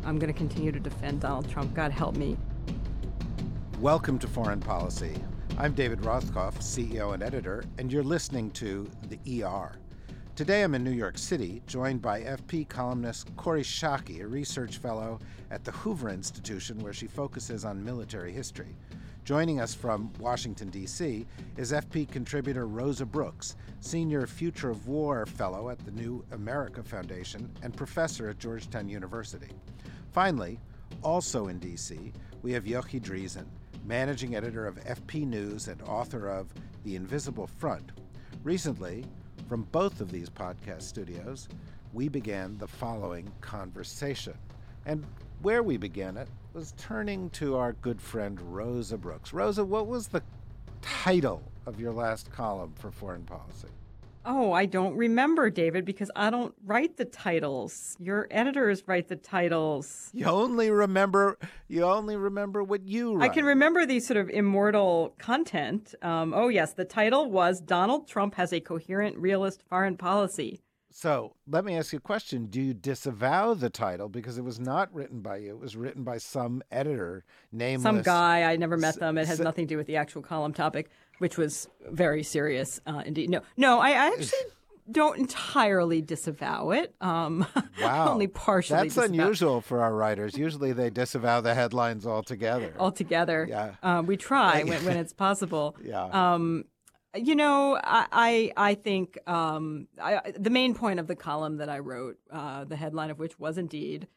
I'm going to continue to defend Donald Trump. God help me. Welcome to Foreign Policy. I'm David Rothkopf, CEO and editor, and you're listening to The ER. Today I'm in New York City, joined by FP columnist Kori Schake, a research fellow at the Hoover Institution, where she focuses on military history. Joining us from Washington, D.C., is FP contributor Rosa Brooks, senior Future of War fellow at the New America Foundation and professor at Georgetown University. Finally, also in D.C., we have Yochi Dreesen, managing editor of FP News and author of The Invisible Front. Recently, from both of these podcast studios, we began the following conversation. And where we began it was turning to our good friend Rosa Brooks. Rosa, what was the title of your last column for Foreign Policy? Oh, I don't remember, David, because I don't write the titles. Your editors write the titles. You only remember what you write. I can remember the sort of immortal content. Oh, yes, the title was Donald Trump Has a Coherent Realist Foreign Policy. So let me ask you a question. Do you disavow the title? Because it was not written by you. It was written by some editor, nameless. Some guy. I never met them. It has nothing to do with the actual column topic, which was very serious indeed. No, I actually don't entirely disavow it. Wow. Only partially That's unusual for our writers. Usually they disavow the headlines altogether. Yeah. We try when it's possible. Yeah. I think the main point of the column that I wrote, the headline of which was indeed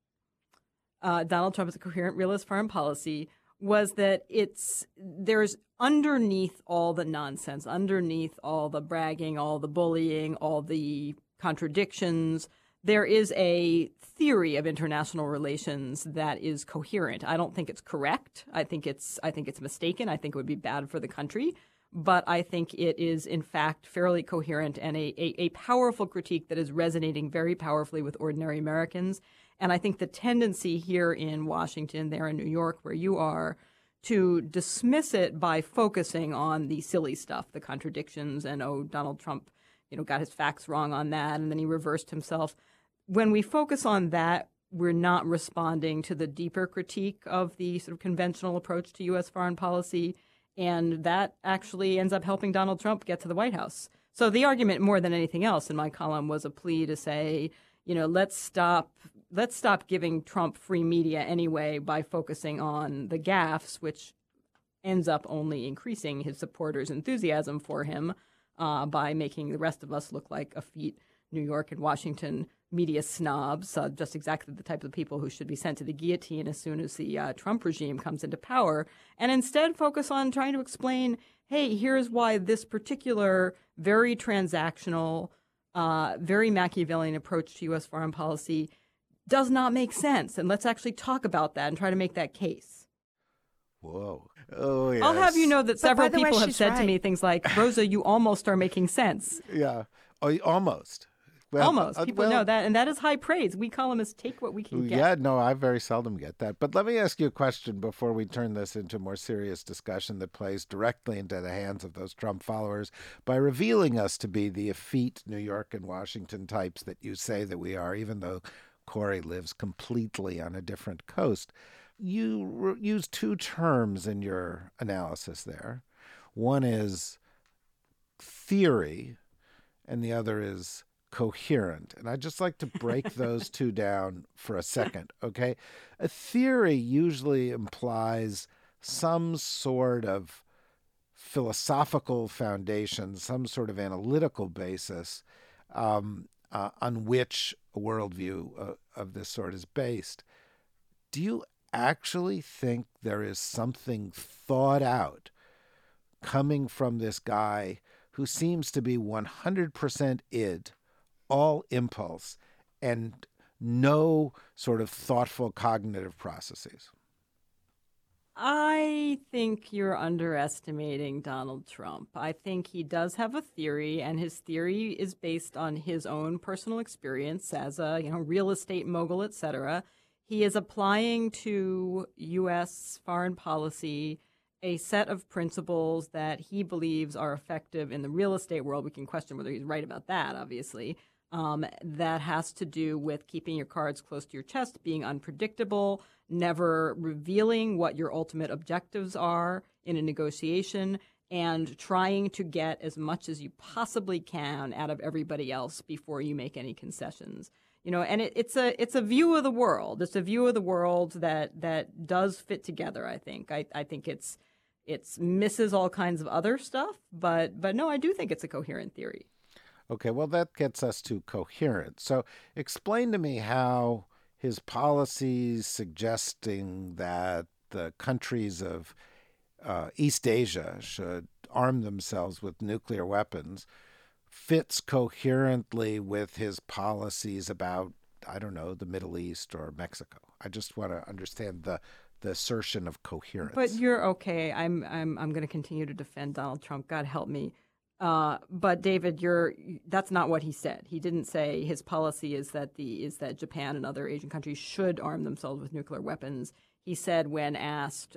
Donald Trump is a coherent realist foreign policy, was that there's underneath all the nonsense, underneath all the bragging, all the bullying, all the contradictions, there is a theory of international relations that is coherent. I don't think it's correct. I think it's mistaken. I think it would be bad for the country. But I think it is, in fact, fairly coherent and a powerful critique that is resonating very powerfully with ordinary Americans. And I think the tendency here in Washington, there in New York, where you are, to dismiss it by focusing on the silly stuff, the contradictions, and, Donald Trump, got his facts wrong on that, and then he reversed himself. When we focus on that, we're not responding to the deeper critique of the sort of conventional approach to U.S. foreign policy. And that actually ends up helping Donald Trump get to the White House. So the argument, more than anything else, in my column was a plea to say, let's stop giving Trump free media anyway by focusing on the gaffes, which ends up only increasing his supporters' enthusiasm for him by making the rest of us look like effete New York and Washington media snobs, just exactly the type of people who should be sent to the guillotine as soon as the Trump regime comes into power, and instead focus on trying to explain, hey, here's why this particular very transactional, very Machiavellian approach to U.S. foreign policy does not make sense. And let's actually talk about that and try to make that case. Whoa. Oh, yes. I'll have you know that several people have said right. to me things like, Rosa, you almost are making sense. Yeah. Oh, almost. Well, almost. People know that, and that is high praise. We columnists take what we can get. Yeah, no, I very seldom get that. But let me ask you a question before we turn this into a more serious discussion that plays directly into the hands of those Trump followers by revealing us to be the effete New York and Washington types that you say that we are, even though Kori lives completely on a different coast. You use two terms in your analysis there. One is theory, and the other is coherent. And I'd just like to break those two down for a second, okay? A theory usually implies some sort of philosophical foundation, some sort of analytical basis on which a worldview of this sort is based. Do you actually think there is something thought out coming from this guy who seems to be 100% id, all impulse, and no sort of thoughtful cognitive processes? I think you're underestimating Donald Trump. I think he does have a theory, and his theory is based on his own personal experience as a real estate mogul, et cetera. He is applying to U.S. foreign policy a set of principles that he believes are effective in the real estate world. We can question whether he's right about that, obviously. that has to do with keeping your cards close to your chest, being unpredictable, never revealing what your ultimate objectives are in a negotiation, and trying to get as much as you possibly can out of everybody else before you make any concessions. And it's a view of the world. It's a view of the world that does fit together. I think. I think it's misses all kinds of other stuff, but no, I do think it's a coherent theory. Okay, well, that gets us to coherence. So explain to me how his policies suggesting that the countries of East Asia should arm themselves with nuclear weapons fits coherently with his policies about, I don't know, the Middle East or Mexico. I just want to understand the assertion of coherence. But you're okay. I'm going to continue to defend Donald Trump. God help me. But David, that's not what he said. He didn't say his policy is that Japan and other Asian countries should arm themselves with nuclear weapons. He said when asked,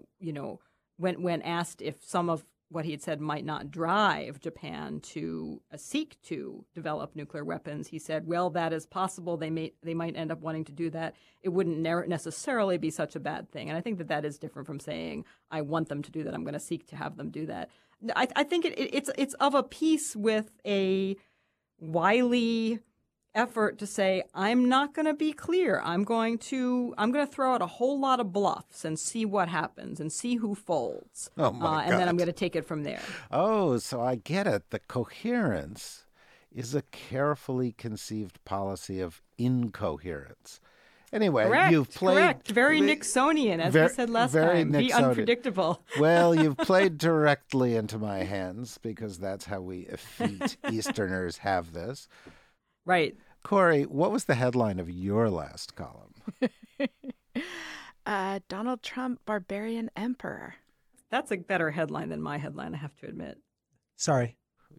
when asked if some of what he had said might not drive Japan to seek to develop nuclear weapons, he said, well, that is possible. They might end up wanting to do that. It wouldn't necessarily be such a bad thing. And I think that is different from saying, I want them to do that. I'm going to seek to have them do that. I think it's of a piece with a wily effort to say, I'm not going to be clear. I'm going to throw out a whole lot of bluffs and see what happens and see who folds. Oh my God. And then I'm going to take it from there. Oh, so I get it. The coherence is a carefully conceived policy of incoherence. Anyway, you've played... Correct. Very Nixonian, as we said last time. Be unpredictable. Well, you've played directly into my hands because that's how we effete Easterners have this. Right. Corey, what was the headline of your last column? Donald Trump, Barbarian Emperor. That's a better headline than my headline, I have to admit. Sorry.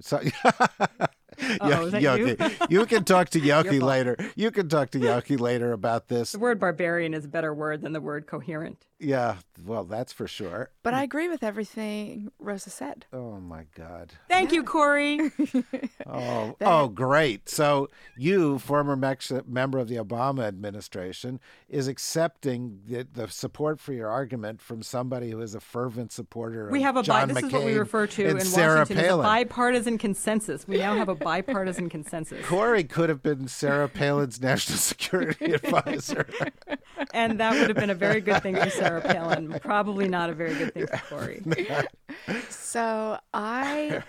Yoki. You can talk to Yoki later. You can talk to Yoki later about this. The word barbarian is a better word than the word coherent. Yeah, well, that's for sure. But I agree with everything Rosa said. Oh, my God. Thank you, Corey. Oh, great. So you, former member of the Obama administration, is accepting the support for your argument from somebody who is a fervent supporter of John McCain. This is what we refer to in Washington as a bipartisan consensus. We now have a bipartisan consensus. Corey could have been Sarah Palin's national security advisor. And that would have been a very good thing for Sarah Palin. Probably not a very good thing for Corey. So I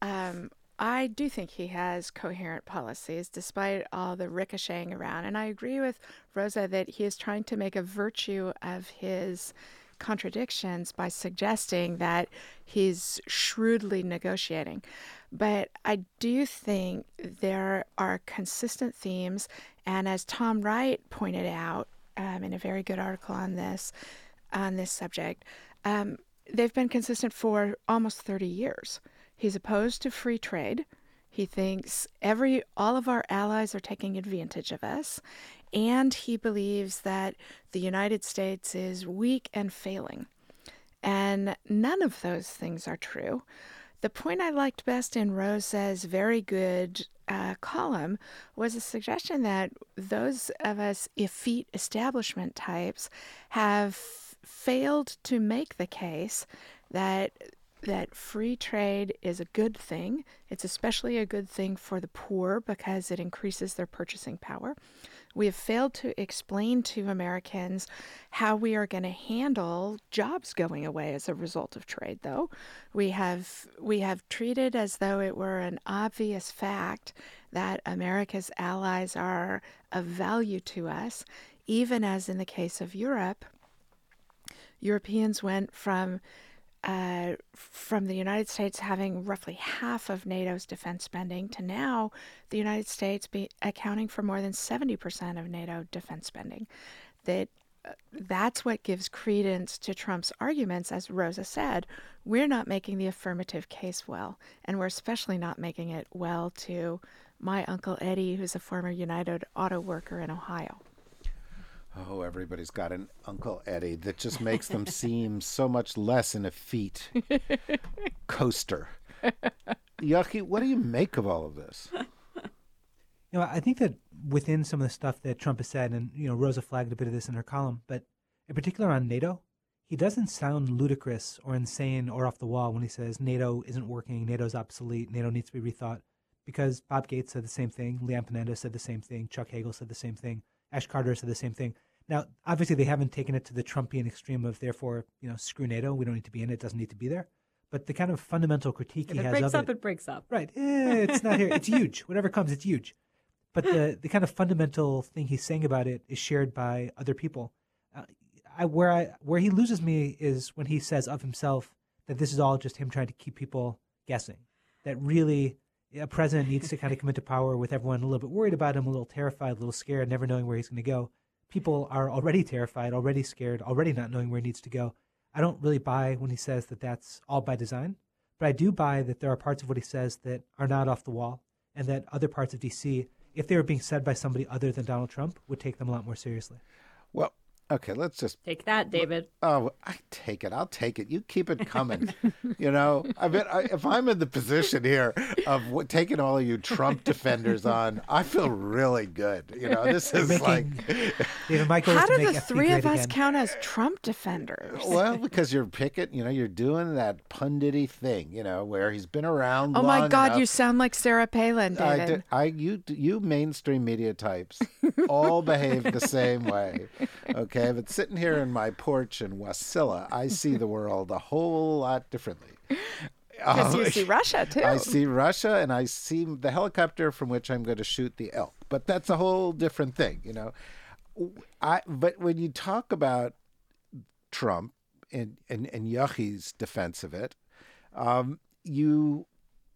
do think he has coherent policies despite all the ricocheting around. And I agree with Rosa that he is trying to make a virtue of his contradictions by suggesting that he's shrewdly negotiating. But I do think there are consistent themes. And as Tom Wright pointed out in a very good article on this subject, they've been consistent for almost 30 years. He's opposed to free trade. He thinks all of our allies are taking advantage of us. And he believes that the United States is weak and failing. And none of those things are true. The point I liked best in Rosa's very good column was a suggestion that those of us effete establishment types have failed to make the case that free trade is a good thing. It's especially a good thing for the poor because it increases their purchasing power. We have failed to explain to Americans how we are going to handle jobs going away as a result of trade, though. We have treated as though it were an obvious fact that America's allies are of value to us, even as in the case of Europe, Europeans went from the United States having roughly half of NATO's defense spending to now the United States accounting for more than 70% of NATO defense spending. That's what gives credence to Trump's arguments. As Rosa said, we're not making the affirmative case well, and we're especially not making it well to my Uncle Eddie, who's a former United Auto worker in Ohio. Oh, everybody's got an Uncle Eddie that just makes them seem so much less an effete coaster. Yoki, what do you make of all of this? I think that within some of the stuff that Trump has said, and, Rosa flagged a bit of this in her column, but in particular on NATO, he doesn't sound ludicrous or insane or off the wall when he says NATO isn't working, NATO's obsolete, NATO needs to be rethought. Because Bob Gates said the same thing, Leon Panetta said the same thing, Chuck Hagel said the same thing, Ash Carter said the same thing. Now, obviously, they haven't taken it to the Trumpian extreme of, therefore, screw NATO, we don't need to be in it, it doesn't need to be there. But the kind of fundamental critique he has of it. If it breaks up, it breaks up. Right. It's not here. It's huge. Whatever comes, it's huge. But the kind of fundamental thing he's saying about it is shared by other people. Where he loses me is when he says of himself that this is all just him trying to keep people guessing. That really a president needs to kind of come into power with everyone a little bit worried about him, a little terrified, a little scared, never knowing where he's going to go. People are already terrified, already scared, already not knowing where he needs to go. I don't really buy when he says that that's all by design, but I do buy that there are parts of what he says that are not off the wall, and that other parts of D.C., if they were being said by somebody other than Donald Trump, would take them a lot more seriously. Well, okay, let's just take that, David. Oh, I take it. I'll take it. You keep it coming. If I'm in the position here of taking all of you Trump defenders on, I feel really good. This is David, my goal how is to do make the FP three of great us again. count as Trump defenders? Well, because you're picking, you're doing that pundity thing, where he's been around. Oh my God, enough. you sound like Sarah Palin, David. You mainstream media types all behave the same way. Okay, but sitting here in my porch in Wasilla, I see the world a whole lot differently. Because you see Russia, too. I see Russia, and I see the helicopter from which I'm going to shoot the elk. But that's a whole different thing, But when you talk about Trump and Yochi's defense of it, you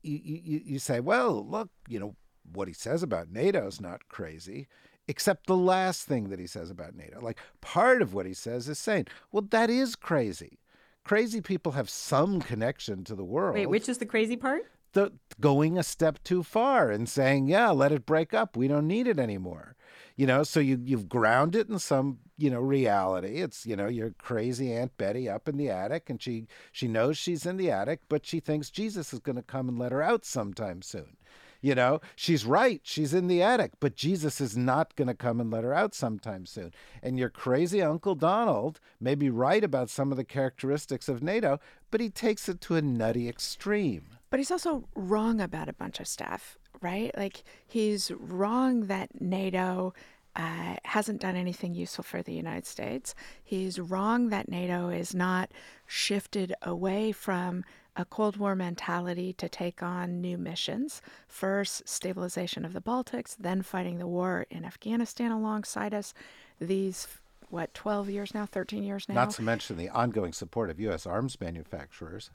say, well, look, what he says about NATO is not crazy, except the last thing that he says about NATO. Like, part of what he says is saying, well, that is crazy. Crazy people have some connection to the world. Wait, which is the crazy part? Going a step too far and saying, yeah, let it break up. We don't need it anymore. So you've ground it in some, reality. It's, your crazy Aunt Betty up in the attic, and she knows she's in the attic, but she thinks Jesus is going to come and let her out sometime soon. She's right. She's in the attic, but Jesus is not going to come and let her out sometime soon. And your crazy Uncle Donald may be right about some of the characteristics of NATO, but he takes it to a nutty extreme. But he's also wrong about a bunch of stuff, right? Like, he's wrong that NATO hasn't done anything useful for the United States. He's wrong that NATO is not shifted away from a Cold War mentality to take on new missions. First, stabilization of the Baltics, then fighting the war in Afghanistan alongside us. These, 12 years now, 13 years now? Not to mention the ongoing support of U.S. arms manufacturers.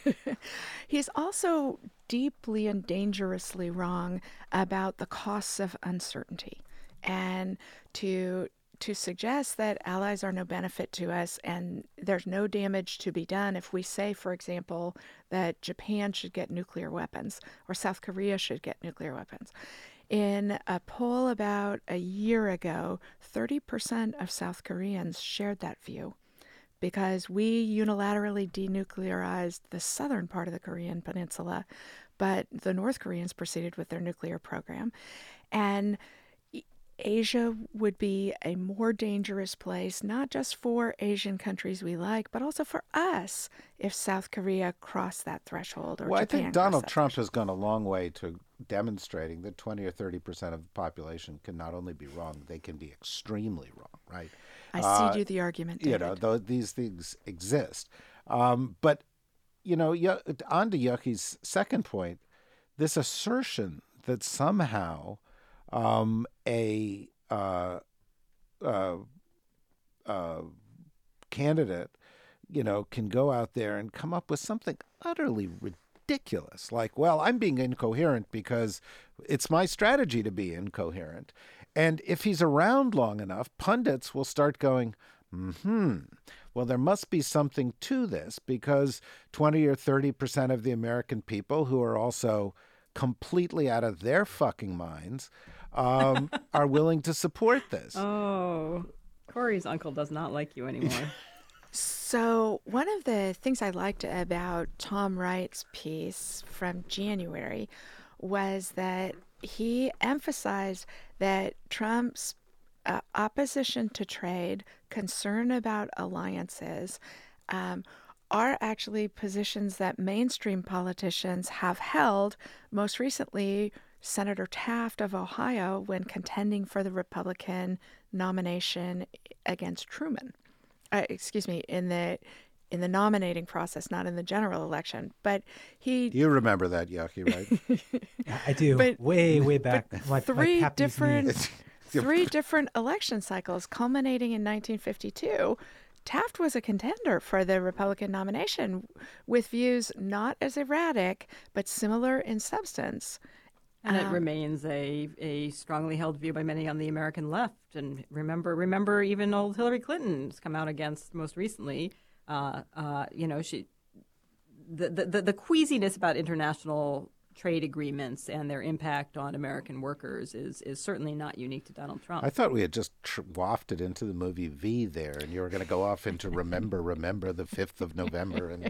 He's also deeply and dangerously wrong about the costs of uncertainty. And to suggest that allies are no benefit to us and there's no damage to be done if we say, for example, that Japan should get nuclear weapons or South Korea should get nuclear weapons. In a poll about a year ago, 30% of South Koreans shared that view because we unilaterally denuclearized the southern part of the Korean peninsula, but the North Koreans proceeded with their nuclear program. And Asia would be a more dangerous place, not just for Asian countries we like, but also for us if South Korea crossed that threshold or Japan. I think Donald Trump threshold. has gone a long way to demonstrating that 20 or 30% of the population can not only be wrong, they can be extremely wrong, right? I cede you the argument, David. Though these things exist. But, on to Yochi's second point, this assertion that somehow a candidate, can go out there and come up with something utterly ridiculous, like, well, I'm being incoherent because it's my strategy to be incoherent. And if he's around long enough, pundits will start going, well, there must be something to this because 20 or 30% of the American people who are also completely out of their fucking minds are willing to support this. Oh, Corey's uncle does not like you anymore. So one of the things I liked about Tom Wright's piece from January was that he emphasized that Trump's opposition to trade, concern about alliances, are actually positions that mainstream politicians have held. Most recently, Senator Taft of Ohio, when contending for the Republican nomination against Truman. In the nominating process, not in the general election. But You remember that, Yochi, right? I do. But- way back. My three pappy's different knees. three different election cycles culminating in 1952, Taft was a contender for the Republican nomination with views not as erratic but similar in substance. And it remains a strongly held view by many on the American left. And remember, even old Hillary Clinton's come out against most recently. The queasiness about international trade agreements and their impact on American workers is certainly not unique to Donald Trump. I thought we had just wafted into the movie V there, and you were going to go off into remember the 5th of November, and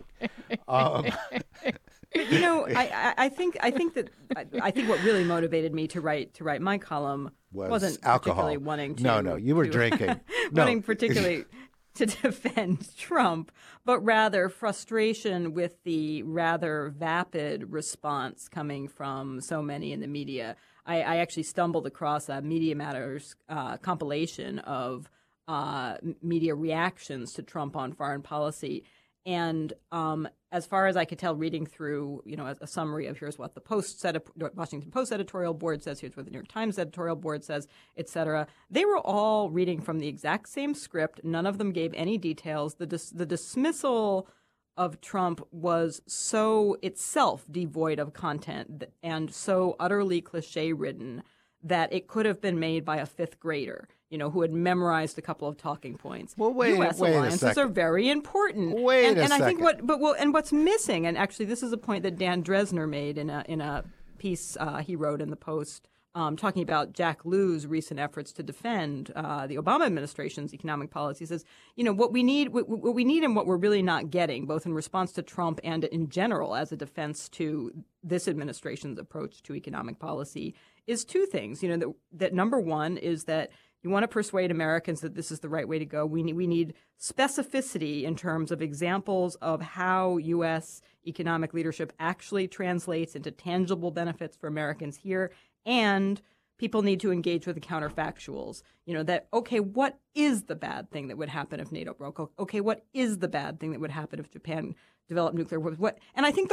I think what really motivated me to write my column wasn't alcohol. particularly wanting to. No, you were drinking. wanting particularly to defend Trump, but rather frustration with the rather vapid response coming from so many in the media. I actually stumbled across a Media Matters compilation of media reactions to Trump on foreign policy. And as far as I could tell, reading through, a summary of here's what the Washington Post editorial board says, here's what the New York Times editorial board says, et cetera, they were all reading from the exact same script. None of them gave any details. The dismissal of Trump was so itself devoid of content and so utterly cliche-ridden that it could have been made by a fifth grader, who had memorized a couple of talking points. Well, wait U.S. a alliances second. are very important. Wait a and I second. think what's missing, and actually this is a point that Dan Dresner made in a piece he wrote in the Post, talking about Jack Lew's recent efforts to defend the Obama administration's economic policy. He says, what we need and what we're really not getting, both in response to Trump and in general as a defense to this administration's approach to economic policy, is two things. That number one is that you want to persuade Americans that this is the right way to go. We need specificity in terms of examples of how U.S. economic leadership actually translates into tangible benefits for Americans here. And people need to engage with the counterfactuals. What is the bad thing that would happen if NATO broke? Okay, what is the bad thing that would happen if Japan developed nuclear weapons? And I think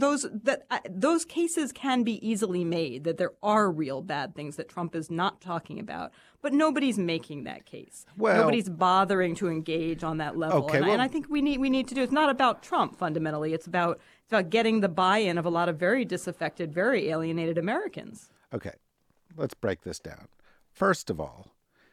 those cases can be easily made, that there are real bad things that Trump is not talking about. But nobody's making that case. Well, nobody's bothering to engage on that level. Okay, and I think we need to do. It's not about Trump fundamentally. It's about getting the buy-in of a lot of very disaffected, very alienated Americans. Okay, let's break this down. First of all,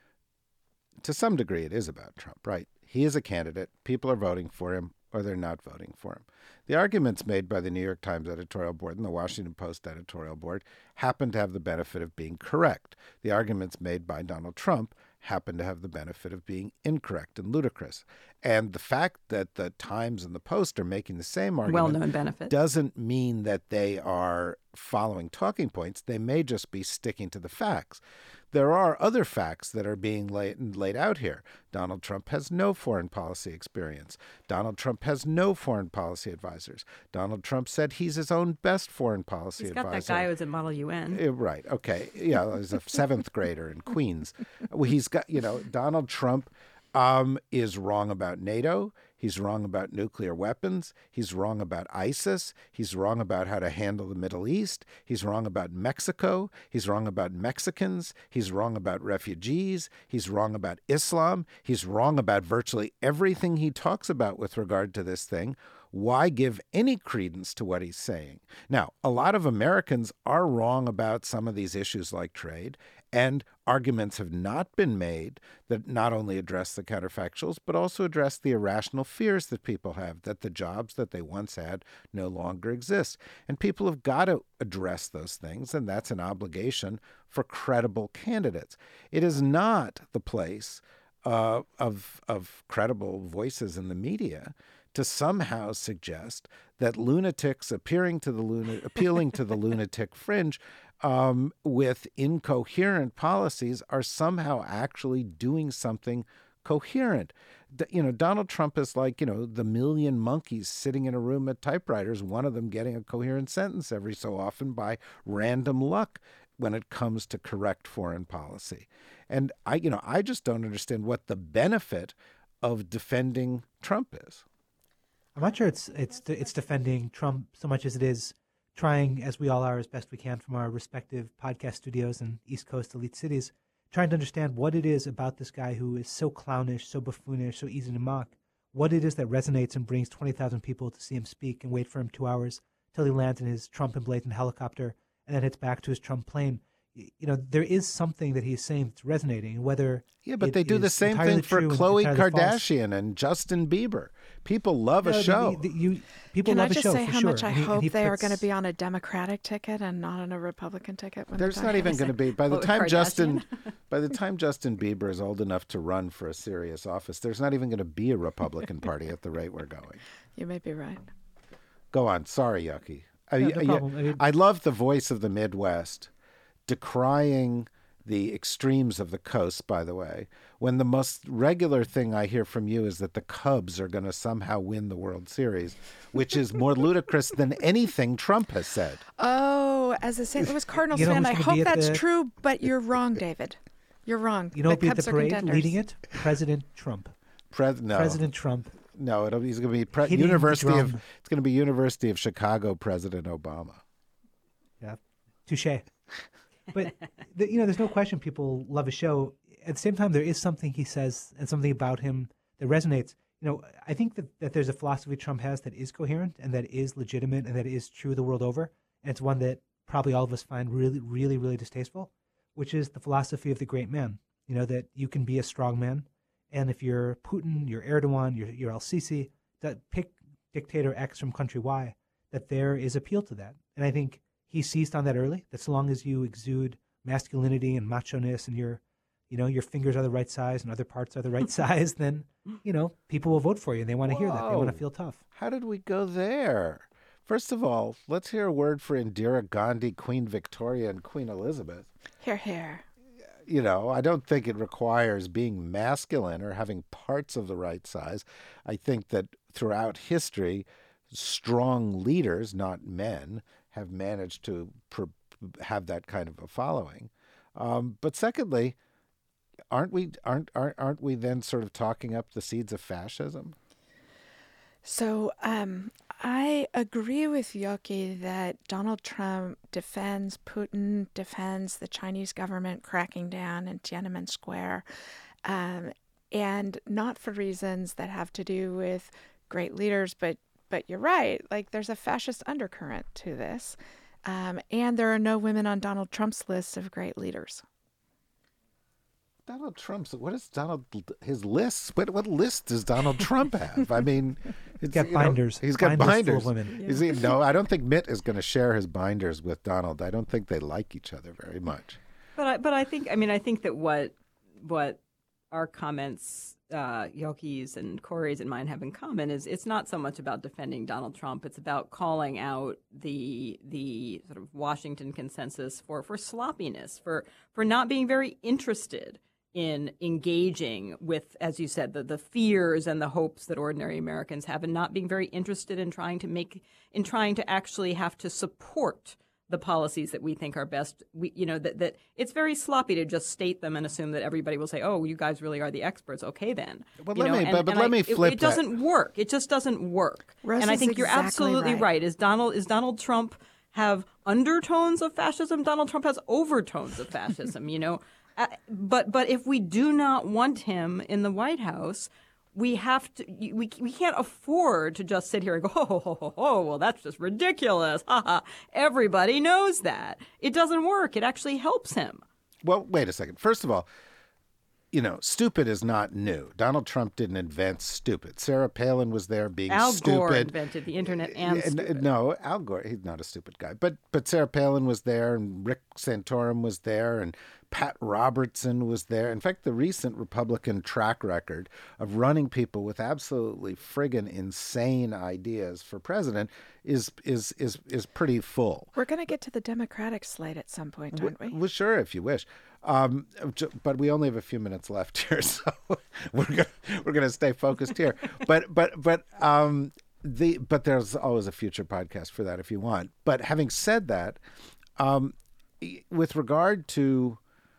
to some degree, it is about Trump, right? He is a candidate. People are voting for him, or they're not voting for him. The arguments made by the New York Times editorial board and the Washington Post editorial board happen to have the benefit of being correct. The arguments made by Donald Trump happen to have the benefit of being incorrect and ludicrous. And the fact that the Times and the Post are making the same argument Well-known benefit doesn't mean that they are following talking points. They may just be sticking to the facts. There are other facts that are being laid out here. Donald Trump has no foreign policy experience. Donald Trump has no foreign policy advisors. Donald Trump said he's his own best foreign policy He's advisor. got that guy who was at Model UN. Right. Okay. Yeah, he's a seventh grader in Queens. He's got, Donald Trump is wrong about NATO. He's wrong about nuclear weapons. He's wrong about ISIS. He's wrong about how to handle the Middle East. He's wrong about Mexico. He's wrong about Mexicans. He's wrong about refugees. He's wrong about Islam. He's wrong about virtually everything he talks about with regard to this thing. Why give any credence to what he's saying? Now, a lot of Americans are wrong about some of these issues like trade, and arguments have not been made that not only address the counterfactuals, but also address the irrational fears that people have, that the jobs that they once had no longer exist. And people have got to address those things, and that's an obligation for credible candidates. It is not the place of credible voices in the media to somehow suggest that lunatics appealing to the lunatic fringe with incoherent policies are somehow actually doing something coherent. Donald Trump is like, the million monkeys sitting in a room at typewriters, one of them getting a coherent sentence every so often by random luck when it comes to correct foreign policy. And I just don't understand what the benefit of defending Trump is. I'm not sure it's defending Trump so much as it is trying, as we all are, as best we can from our respective podcast studios in East Coast elite cities, trying to understand what it is about this guy who is so clownish, so buffoonish, so easy to mock, what it is that resonates and brings 20,000 people to see him speak and wait for him 2 hours till he lands in his Trump-emblazoned helicopter and then hits back to his Trump plane. There is something that he's saying that's resonating, and whether but they do the same thing for Khloe Kardashian and Justin Bieber. People love a show. People love a show. Can I just say how much I hope they are puts... going to be on a Democratic ticket and not on a Republican ticket? There's not even going to be by the time Justin Bieber is old enough to run for a serious office. There's not even going to be a Republican Party at the rate we're going. You may be right. Go on. Sorry, Yucky. No problem. I love the voice of the Midwest decrying the extremes of the coast, by the way, when the most regular thing I hear from you is that the Cubs are going to somehow win the World Series, which is more ludicrous than anything Trump has said. Oh, as a St. Louis Cardinals fan, I hope that's true, but you're wrong, David. You're wrong. Who'll be at the parade leading it? President Trump. President Trump. No, he's going to be It's going to be University of Chicago President Obama. Yeah, touche. But there's no question people love his show. At the same time, there is something he says and something about him that resonates. I think that there's a philosophy Trump has that is coherent and that is legitimate and that is true the world over. And it's one that probably all of us find really, really, really distasteful, which is the philosophy of the great man. That you can be a strong man. And if you're Putin, you're Erdogan, you're El-Sisi, that pick dictator X from country Y, that there is appeal to that. And I think he seized on that early, that so long as you exude masculinity and macho-ness and your fingers are the right size and other parts are the right size, then, people will vote for you. They want to hear that. They want to feel tough. How did we go there? First of all, let's hear a word for Indira Gandhi, Queen Victoria, and Queen Elizabeth. Hear, hear. I don't think it requires being masculine or having parts of the right size. I think that throughout history, strong leaders, not men, have managed to have that kind of a following. But secondly, aren't we then sort of talking up the seeds of fascism? So I agree with Yoki that Donald Trump defends Putin, defends the Chinese government cracking down in Tiananmen Square, and not for reasons that have to do with great leaders, but you're right. Like, there's a fascist undercurrent to this, and there are no women on Donald Trump's list of great leaders. Donald Trump's, what is his lists? What list does Donald Trump have? I mean, he's got binders. He's got binders. Full of women. Yeah. No, I don't think Mitt is going to share his binders with Donald. I don't think they like each other very much. But I think that what our comments, Yoki's and Corey's and mine have in common is it's not so much about defending Donald Trump. It's about calling out the sort of Washington consensus for sloppiness, for not being very interested in engaging with, as you said, the fears and the hopes that ordinary Americans have, and not being very interested in trying to actually have to support the policies that we think are best. That it's very sloppy to just state them and assume that everybody will say, "Oh, you guys really are the experts." Okay, then. Well, let me flip it doesn't work. It just doesn't work. And I think you're absolutely right. Is Donald Trump have undertones of fascism? Donald Trump has overtones of fascism. But if we do not want him in the White House, we have to. We can't afford to just sit here and go, oh, well, that's just ridiculous. Everybody knows that. It doesn't work. It actually helps him. Well, wait a second. First of all, stupid is not new. Donald Trump didn't invent stupid. Sarah Palin was there being stupid. Al Gore invented the internet and stupid. No, Al Gore, he's not a stupid guy. But Sarah Palin was there, and Rick Santorum was there, and Pat Robertson was there. In fact, the recent Republican track record of running people with absolutely friggin' insane ideas for president is pretty full. We're going to get to the Democratic slate at some point, aren't we? Well, sure, if you wish. But we only have a few minutes left here, so we're gonna stay focused here. But there's always a future podcast for that if you want. But having said that, with regard to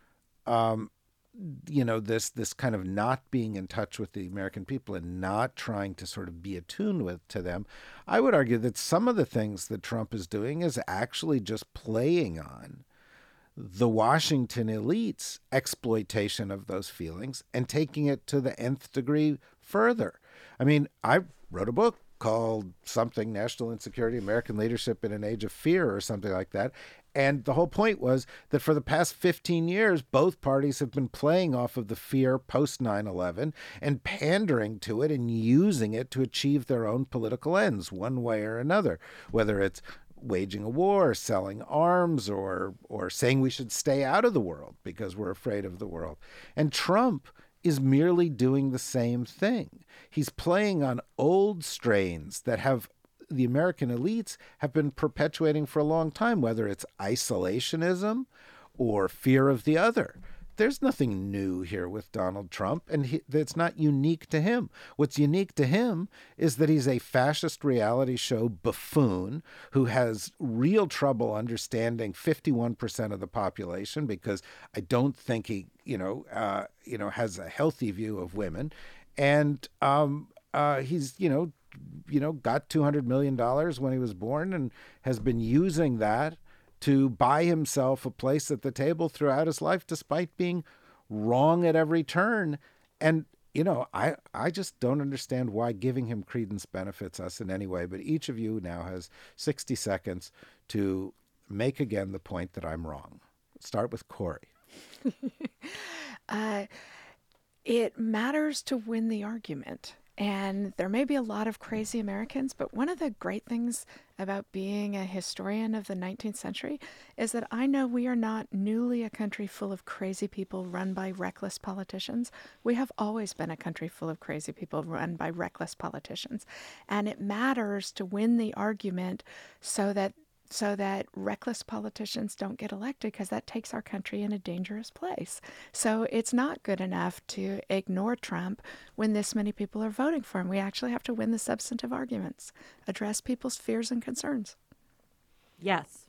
this kind of not being in touch with the American people and not trying to sort of be attuned to them, I would argue that some of the things that Trump is doing is actually just playing on the Washington elite's exploitation of those feelings and taking it to the nth degree further. I mean, I wrote a book called something, National Insecurity, American Leadership in an Age of Fear, or something like that. And the whole point was that for the past 15 years, both parties have been playing off of the fear post 9/11 and pandering to it and using it to achieve their own political ends one way or another, whether it's waging a war, selling arms, or saying we should stay out of the world because we're afraid of the world. And Trump is merely doing the same thing. He's playing on old strains that have the American elites have been perpetuating for a long time, whether it's isolationism or fear of the other. There's nothing new here with Donald Trump, and it's not unique to him. What's unique to him is that he's a fascist reality show buffoon who has real trouble understanding 51% of the population, because I don't think he, has a healthy view of women, and he's, got $200 million when he was born and has been using that to buy himself a place at the table throughout his life, despite being wrong at every turn. And, I just don't understand why giving him credence benefits us in any way. But each of you now has 60 seconds to make again the point that I'm wrong. Start with Corey. It matters to win the argument. And there may be a lot of crazy Americans, but one of the great things about being a historian of the 19th century is that I know we are not newly a country full of crazy people run by reckless politicians. We have always been a country full of crazy people run by reckless politicians. And it matters to win the argument so that reckless politicians don't get elected, because that takes our country in a dangerous place. So it's not good enough to ignore Trump when this many people are voting for him. We actually have to win the substantive arguments, address people's fears and concerns. Yes.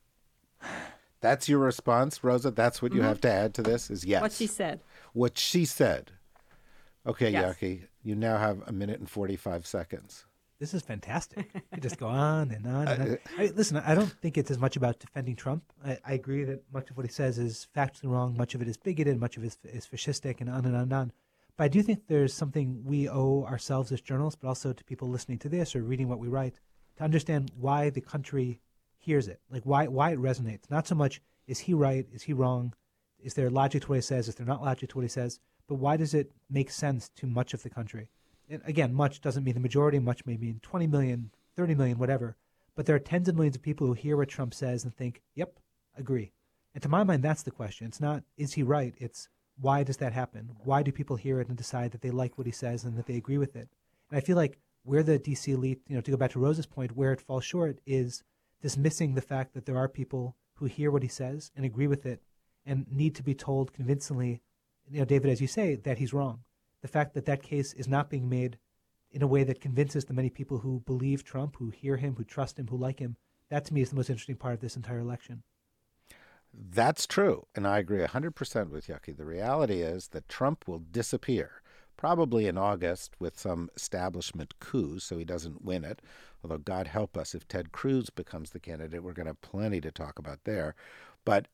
That's your response, Rosa? That's what you have to add to this, is yes. What she said. What she said. Okay, Yes. Yaki, you now have 1 minute and 45 seconds. This is fantastic. You just go on and on. And on. Listen, I don't think it's as much about defending Trump. I agree that much of what he says is factually wrong. Much of it is bigoted. Much of it is fascistic, and on and on and on. But I do think there's something we owe ourselves as journalists, but also to people listening to this or reading what we write, to understand why the country hears it, like why it resonates. Not so much, is he right? Is he wrong? Is there logic to what he says? Is there not logic to what he says? But why does it make sense to much of the country? And again, much doesn't mean the majority. Much may mean 20 million, 30 million, whatever. But there are tens of millions of people who hear what Trump says and think, yep, agree. And to my mind, that's the question. It's not, is he right? It's, why does that happen? Why do people hear it and decide that they like what he says and that they agree with it? And I feel like where the DC elite, to go back to Rosa's point, where it falls short is dismissing the fact that there are people who hear what he says and agree with it and need to be told convincingly, David, as you say, that he's wrong. The fact that that case is not being made in a way that convinces the many people who believe Trump, who hear him, who trust him, who like him, that to me is the most interesting part of this entire election. That's true, and I agree 100% with Yaki. The reality is that Trump will disappear, probably in August with some establishment coup, so he doesn't win it. Although God help us, if Ted Cruz becomes the candidate, we're going to have plenty to talk about there. But,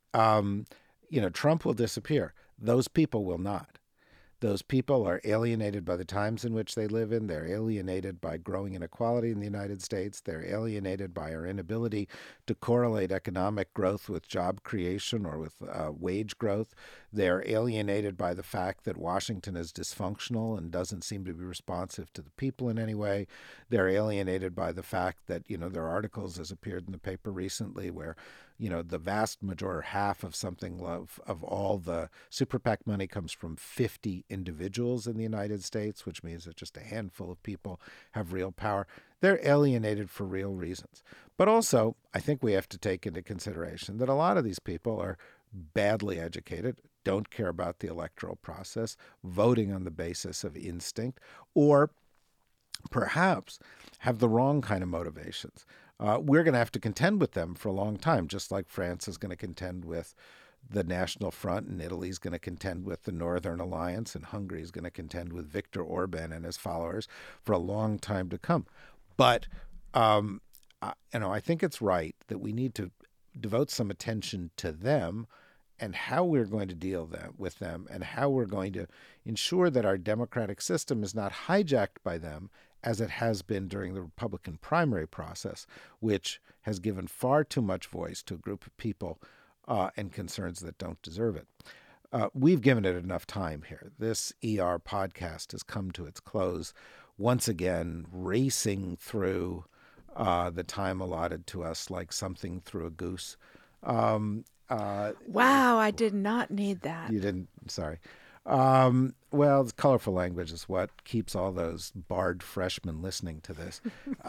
Trump will disappear. Those people will not. Those people are alienated by the times in which they live in. They're alienated by growing inequality in the United States. They're alienated by our inability to correlate economic growth with job creation or with wage growth. They're alienated by the fact that Washington is dysfunctional and doesn't seem to be responsive to the people in any way. They're alienated by the fact that, there are articles, as appeared in the paper recently, where the vast majority, half of something of all the super PAC money comes from 50 individuals in the United States, which means that just a handful of people have real power. They're alienated for real reasons. But also, I think we have to take into consideration that a lot of these people are badly educated, don't care about the electoral process, voting on the basis of instinct, or perhaps have the wrong kind of motivations. We're going to have to contend with them for a long time, just like France is going to contend with the National Front, and Italy is going to contend with the Northern Alliance, and Hungary is going to contend with Viktor Orban and his followers for a long time to come. But I think it's right that we need to devote some attention to them and how we're going to deal with them, and how we're going to ensure that our democratic system is not hijacked by them, as it has been during the Republican primary process, which has given far too much voice to a group of people and concerns that don't deserve it. We've given it enough time here. This ER podcast has come to its close, once again racing through the time allotted to us like something through a goose. Wow, I did not need that. You didn't? Sorry. Well, the colorful language is what keeps all those barred freshmen listening to this.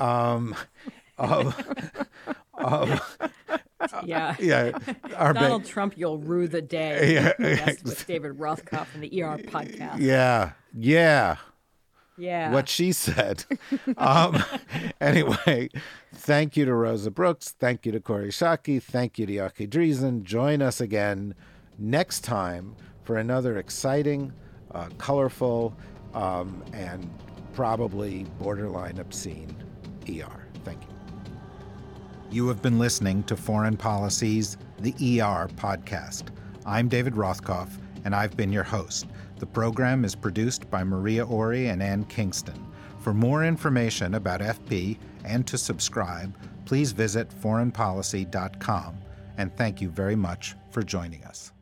Yeah. Donald Trump, you'll rue the day. Yeah. Yes, with David Rothkopf and the ER podcast. Yeah. Yeah. What she said. Anyway, thank you to Rosa Brooks. Thank you to Kori Schake. Thank you to Yaki Dreesen. Join us again next time for another exciting, colorful, and probably borderline obscene ER. Thank you. You have been listening to Foreign Policy's The ER Podcast. I'm David Rothkopf, and I've been your host. The program is produced by Maria Ori and Ann Kingston. For more information about FP and to subscribe, please visit foreignpolicy.com. And thank you very much for joining us.